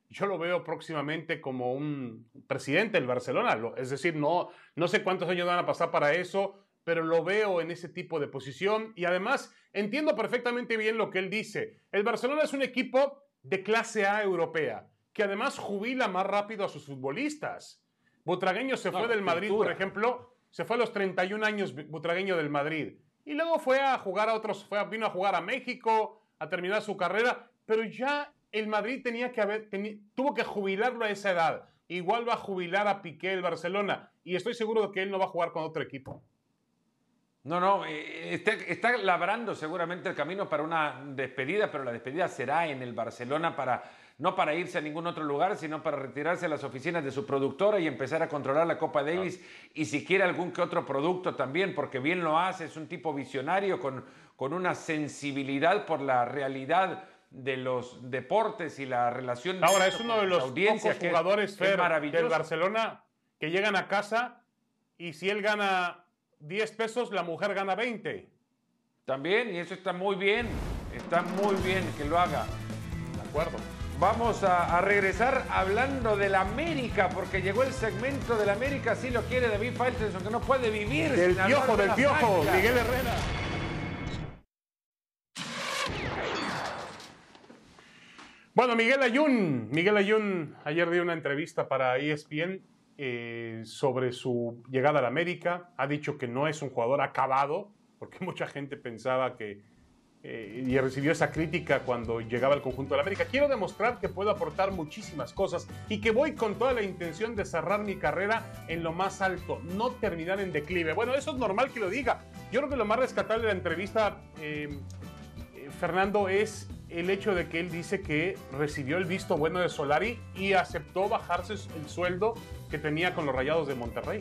yo lo veo próximamente como un presidente del Barcelona. Es decir, no, no sé cuántos años van a pasar para eso, pero lo veo en ese tipo de posición. Y además, entiendo perfectamente bien lo que él dice. El Barcelona es un equipo de clase A europea, que además jubila más rápido a sus futbolistas. Butragueño se no, fue del Madrid, por ejemplo, se fue a los treinta y un años Butragueño del Madrid. Y luego fue a jugar a otros, fue a, vino a jugar a México, a terminar su carrera, pero ya el Madrid tenía que haber, tenía, tuvo que jubilarlo a esa edad. Igual va a jubilar a Piqué el Barcelona, y estoy seguro de que él no va a jugar con otro equipo. No, no, está, está labrando seguramente el camino para una despedida, pero la despedida será en el Barcelona, para, no para irse a ningún otro lugar, sino para retirarse a las oficinas de su productora y empezar a controlar la Copa Davis ah. y si quiere algún que otro producto también, porque bien lo hace, es un tipo visionario con, con una sensibilidad por la realidad de los deportes y la relación. Ahora es uno de los pocos jugadores Fer, del Barcelona que llegan a casa y si él gana diez pesos, la mujer gana veinte. También, y eso está muy bien, está muy bien que lo haga. De acuerdo. Vamos a, a regresar hablando del América, porque llegó el segmento del América, si lo quiere David Faitelson, que no puede vivir. Del piojo, del piojo, Miguel Herrera. Bueno, Miguel Ayun, Miguel Ayun ayer dio una entrevista para E S P N eh, sobre su llegada al América. Ha dicho que no es un jugador acabado, porque mucha gente pensaba que, eh, y recibió esa crítica cuando llegaba al conjunto del América. Quiero demostrar que puedo aportar muchísimas cosas y que voy con toda la intención de cerrar mi carrera en lo más alto, no terminar en declive. Bueno, eso es normal que lo diga. Yo creo que lo más rescatable de la entrevista, eh, eh, Fernando, es el hecho de que él dice que recibió el visto bueno de Solari y aceptó bajarse el sueldo que tenía con los Rayados de Monterrey.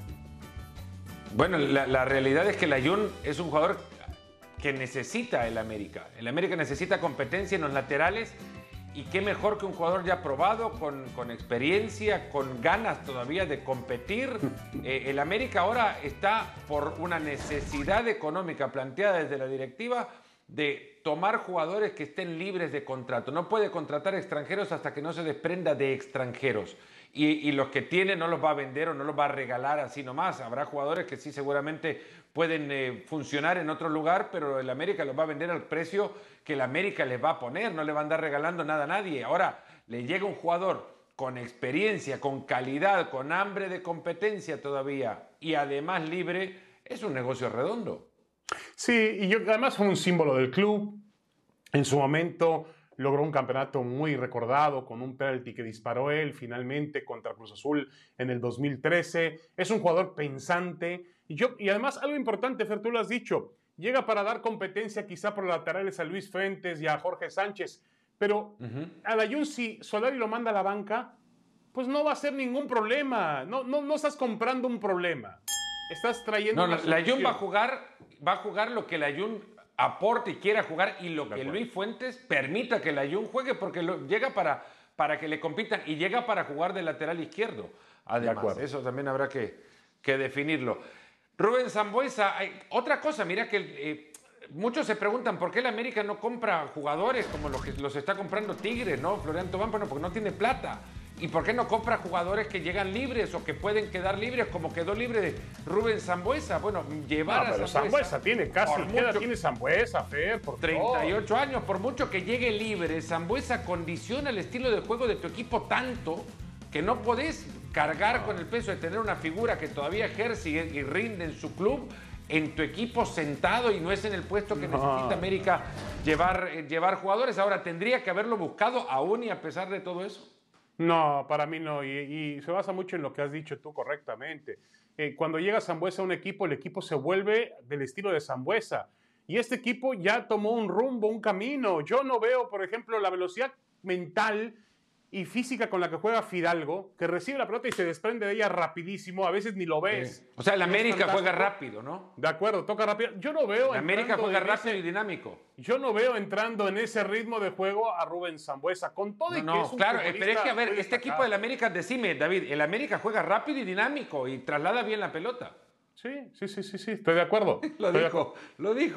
Bueno, la, la realidad es que el Ayun es un jugador que necesita el América. El América necesita competencia en los laterales y qué mejor que un jugador ya probado, con, con experiencia, con ganas todavía de competir. Eh, el América ahora está por una necesidad económica planteada desde la directiva de tomar jugadores que estén libres de contrato. No puede contratar extranjeros hasta que no se desprenda de extranjeros. Y, y los que tiene no los va a vender o no los va a regalar así nomás. Habrá jugadores que sí seguramente pueden eh, funcionar en otro lugar, pero el América los va a vender al precio que el América les va a poner. No le va a andar regalando nada a nadie. Ahora, le llega un jugador con experiencia, con calidad, con hambre de competencia todavía y además libre, es un negocio redondo. Sí, y yo, además fue un símbolo del club. En su momento logró un campeonato muy recordado con un penalti que disparó él finalmente contra Cruz Azul en el dos mil trece. Es un jugador pensante. Y, yo, y además algo importante, Fer, tú lo has dicho, llega para dar competencia quizá por laterales a Luis Fuentes y a Jorge Sánchez. Pero uh-huh. a Ayun, si Solari lo manda a la banca, pues no va a ser ningún problema. No, no, no estás comprando un problema. Estás trayendo... No, la Ayun va a jugar, va a jugar lo que la Ayun aporte y quiera jugar y lo que Luis Fuentes permita que la Ayun juegue, porque lo, llega para, para que le compitan y llega para jugar de lateral izquierdo. Además, eso también habrá que, que definirlo. Rubén Sambueza, hay otra cosa, mira que eh, muchos se preguntan por qué el América no compra jugadores como los que los está comprando Tigres, ¿no? Florian Thauvin, bueno, porque no tiene plata. ¿Y por qué no compra jugadores que llegan libres o que pueden quedar libres, como quedó libre de Rubén Sambueza? Bueno, llevar no, pero a Sambueza... Sambueza tiene casi... ¿Qué edad tiene Sambueza, Fer? Por treinta y ocho años, por mucho que llegue libre, Sambueza condiciona el estilo de juego de tu equipo tanto que no podés cargar no. con el peso de tener una figura que todavía ejerce y, y rinde en su club en tu equipo sentado y no es en el puesto que no. necesita América llevar, eh, llevar jugadores. Ahora, ¿tendría que haberlo buscado aún y a pesar de todo eso? No, para mí no, y, y se basa mucho en lo que has dicho tú correctamente. Eh, cuando llega Sambueza a un equipo, el equipo se vuelve del estilo de Sambueza. Y este equipo ya tomó un rumbo, un camino. Yo no veo, por ejemplo, la velocidad mental y física con la que juega Fidalgo, que recibe la pelota y se desprende de ella rapidísimo, a veces ni lo ves. Sí. O sea, el América juega rápido, ¿no? De acuerdo, toca rápido. Yo no veo... El América juega rápido ese, y dinámico. Yo no veo entrando en ese ritmo de juego a Rubén Sambueza, con todo no, y que no, es un claro, pero es que, a ver, este destacar. equipo del América, decime, David, el América juega rápido y dinámico y traslada bien la pelota. Sí, sí, sí, sí, sí, estoy de acuerdo. lo estoy dijo, de acuerdo. lo dijo.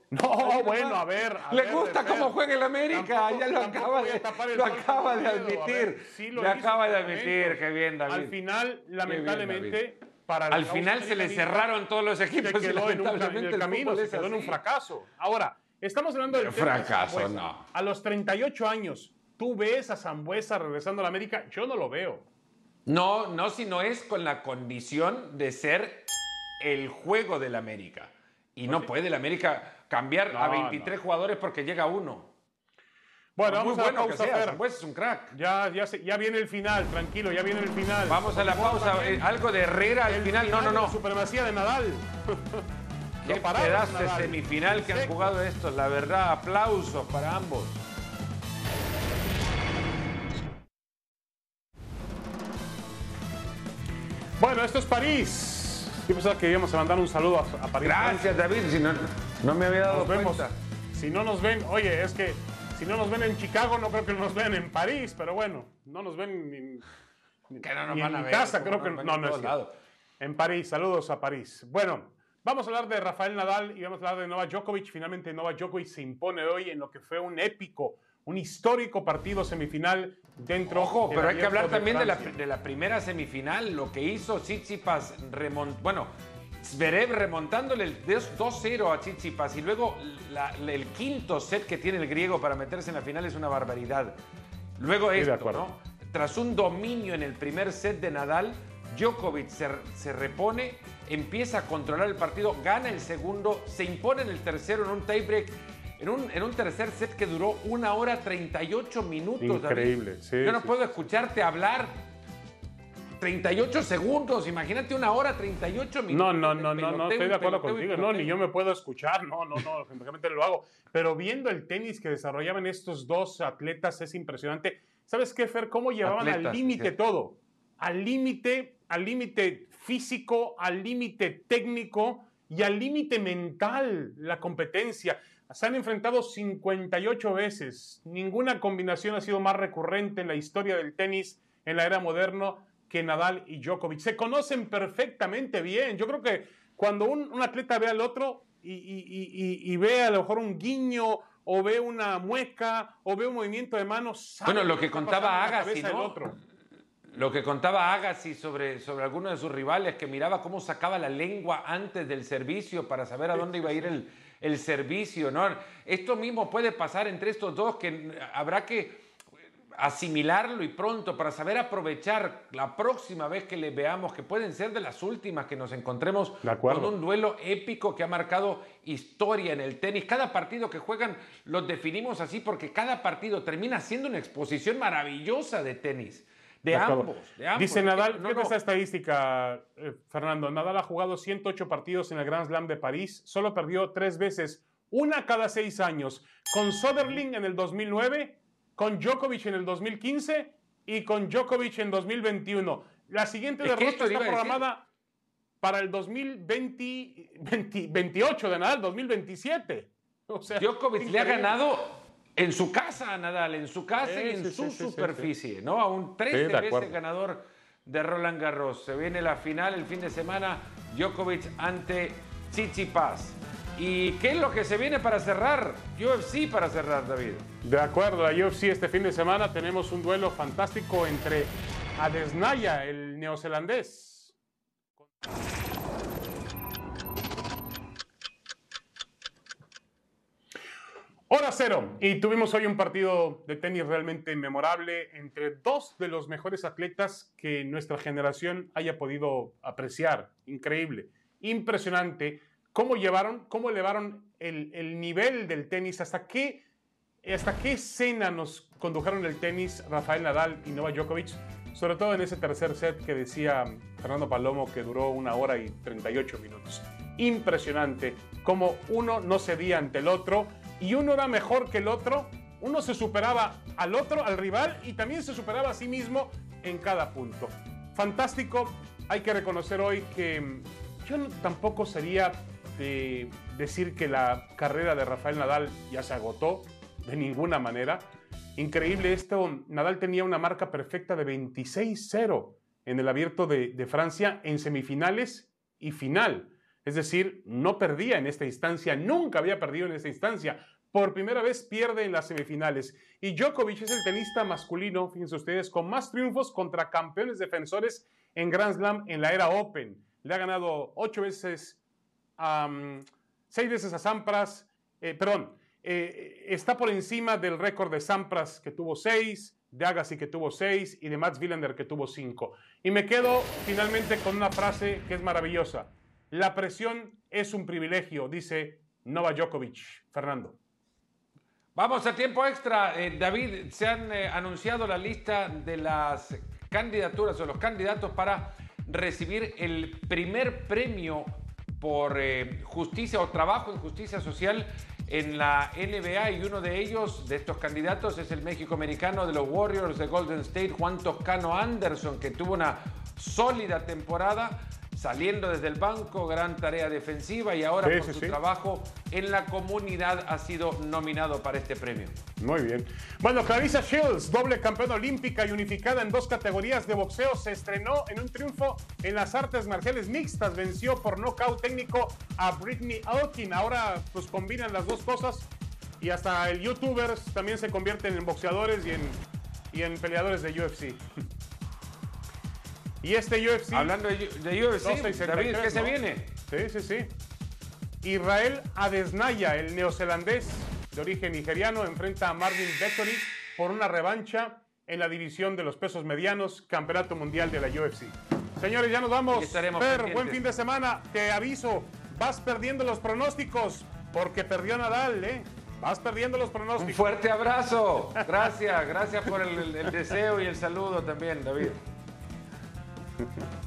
No, bueno, a ver. A Le ver, gusta Fer, cómo juega el América, tampoco- ya lo tampoco acaba voy a de, tapar el lo sol con acaba un de dedo, a ver, admitir. sí lo le hizo acaba de por admitir, momentos. qué bien, David. Al final, lamentablemente, para el Al caos final se le americanista, cerraron todos los se equipos y quedó en, un, ca- en lamentablemente el camino, fútbol se es quedó en un así. fracaso. Ahora, estamos hablando del De tema de fracaso, Sambueza. no. A los treinta y ocho años, ¿tú ves a Sambueza regresando a la América? Yo no lo veo. No, no, si no es con la condición de ser el juego del América. Y no sí. puede el América cambiar No, a veintitrés no. jugadores porque llega uno. Bueno, Por muy vamos a la bueno que pausa, sea, Fer. Sambueza es un crack. Ya, ya, se- ya viene el final, tranquilo, ya viene el final. Vamos a la Igual pausa. también eh, Algo de Herrera al el final. No, no, de la no. supremacía de Nadal. Qué Lo pararon, pedazo de Nadal. semifinal que han Seco. jugado estos. La verdad, aplausos para ambos. Bueno, esto es París. Yo pensaba que íbamos a mandar un saludo a, a París. Gracias, David. Si no, no me había dado Nos vemos. cuenta. Si no nos ven, oye, es que si no nos ven en Chicago, no creo que nos vean en París, pero bueno, no nos ven ni, ni- Que no nos ni van en a mi ver, casa, como creo que nos ven no, en no es todos cierto. lados. En París, saludos a París. Bueno, vamos a hablar de Rafael Nadal y vamos a hablar de Novak Djokovic. Finalmente Novak Djokovic se impone hoy en lo que fue un épico, un histórico partido semifinal dentro Ojo, del pero hay que Abierto hablar también de la, Francia. de la primera semifinal, lo que hizo Tsitsipas remont, bueno, Zverev remontándole el dos cero a Tsitsipas y luego la- la- el quinto set que tiene el griego para meterse en la final es una barbaridad. Luego Estoy de esto, acuerdo. ¿no? Tras un dominio en el primer set de Nadal, Djokovic se, se repone, empieza a controlar el partido, gana el segundo, se impone en el tercero en un tiebreak, en un, en un tercer set que duró una hora treinta y ocho minutos. Increíble, David. sí, Yo no sí, puedo escucharte hablar treinta y ocho segundos, imagínate una hora treinta y ocho minutos. No, no, de no, no, no, peloteo estoy y de acuerdo peloteo y contigo. No, peloteo. ni yo me puedo escuchar. No, no, no, lógicamente lo hago. Pero viendo el tenis que desarrollaban estos dos atletas es impresionante. ¿Sabes qué, Fer? Cómo llevaban Atletas, al límite sí. todo. Al límite, al límite físico, al límite técnico y al límite mental la competencia. Se han enfrentado cincuenta y ocho veces. Ninguna combinación ha sido más recurrente en la historia del tenis en la era moderna que Nadal y Djokovic. Se conocen perfectamente bien. Yo creo que cuando un, un atleta ve al otro y, y, y, y ve a lo mejor un guiño o ve una mueca o ve un movimiento de manos, sabe Bueno, lo qué que está contaba pasando en la Agassi, cabeza del ¿no? otro. Lo que contaba Agassi sobre, sobre algunos de sus rivales, que miraba cómo sacaba la lengua antes del servicio para saber a dónde iba a ir el, el servicio, ¿no? Esto mismo puede pasar entre estos dos, que habrá que asimilarlo y pronto para saber aprovechar la próxima vez que les veamos, que pueden ser de las últimas que nos encontremos De acuerdo. con un duelo épico que ha marcado historia en el tenis. Cada partido que juegan los definimos así porque cada partido termina siendo una exposición maravillosa de tenis. De, De acuerdo. ambos, de ambos. Dice Nadal, No, fíjate no. esta estadística, eh, Fernando. Nadal ha jugado ciento ocho partidos en el Grand Slam de París, solo perdió tres veces, una cada seis años. Con Söderling en el dos mil nueve, con Djokovic en el dos mil quince y con Djokovic en dos mil veintiuno. La siguiente Es que derrota esto está iba a decir. programada para el dos mil veinte, veinte, veintiocho de Nadal, dos mil veintisiete. O sea, Djokovic le ha increíble. ganado en su casa a Nadal, en su casa Sí, y en sí, su sí, sí, sí, superficie, ¿no? A un trece Sí, de veces acuerdo. ganador de Roland Garros. Se viene la final el fin de semana, Djokovic ante Tsitsipas. ¿Y qué es lo que se viene para cerrar? U F C para cerrar, David. De acuerdo, la U F C este fin de semana tenemos un duelo fantástico entre Adesanya, el neozelandés. Hora cero. Y tuvimos hoy un partido de tenis realmente memorable entre dos de los mejores atletas que nuestra generación haya podido apreciar. Increíble, impresionante. Cómo llevaron, cómo elevaron el, el nivel del tenis, hasta qué, hasta qué escena nos condujeron el tenis Rafael Nadal y Novak Djokovic, sobre todo en ese tercer set que decía Fernando Palomo que duró una hora y treinta y ocho minutos. Impresionante cómo uno no cedía ante el otro y uno era mejor que el otro, uno se superaba al otro, al rival, y también se superaba a sí mismo en cada punto. Fantástico. Hay que reconocer hoy que yo no, tampoco sería de decir que la carrera de Rafael Nadal ya se agotó, de ninguna manera. Increíble esto, Nadal tenía una marca perfecta de veintiséis cero en el Abierto de, de Francia en semifinales y final. Es decir, no perdía en esta instancia, nunca había perdido en esta instancia. Por primera vez pierde en las semifinales. Y Djokovic es el tenista masculino, fíjense ustedes, con más triunfos contra campeones defensores en Grand Slam en la era Open. Le ha ganado ocho veces, um, seis veces a Sampras, eh, perdón, eh, está por encima del récord de Sampras, que tuvo seis, de Agassi, que tuvo seis, y de Mats Wilander, que tuvo cinco. Y me quedo finalmente con una frase que es maravillosa. La presión es un privilegio, dice Novak Djokovic. Fernando. Vamos a tiempo extra. Eh, David, se han eh, anunciado la lista de las candidaturas o los candidatos para recibir el primer premio por eh, justicia o trabajo en justicia social en la N B A, y uno de ellos, de estos candidatos, es el méxico-americano de los Warriors de Golden State, Juan Toscano Anderson, que tuvo una sólida temporada saliendo desde el banco, gran tarea defensiva, y ahora sí, por sí, su sí. trabajo en la comunidad ha sido nominado para este premio. Muy bien. Bueno, Clarissa Shields, doble campeona olímpica y unificada en dos categorías de boxeo, se estrenó en un triunfo en las artes marciales mixtas. Venció por nocaut técnico a Brittany Elkin. Ahora pues combinan las dos cosas y hasta el youtubers también se convierten en boxeadores y en, y en peleadores de U F C. Y este U F C... Hablando de, de U F C, David, ¿qué se ¿no? viene? Sí, sí, sí. Israel Adesanya, el neozelandés de origen nigeriano, enfrenta a Marvin Vettori por una revancha en la división de los pesos medianos, campeonato mundial de la U F C. Señores, ya nos vamos. Per, buen fin de semana. Te aviso, vas perdiendo los pronósticos porque perdió Nadal, ¿eh? Vas perdiendo los pronósticos. Un fuerte abrazo. Gracias, gracias por el, el deseo y el saludo también, David.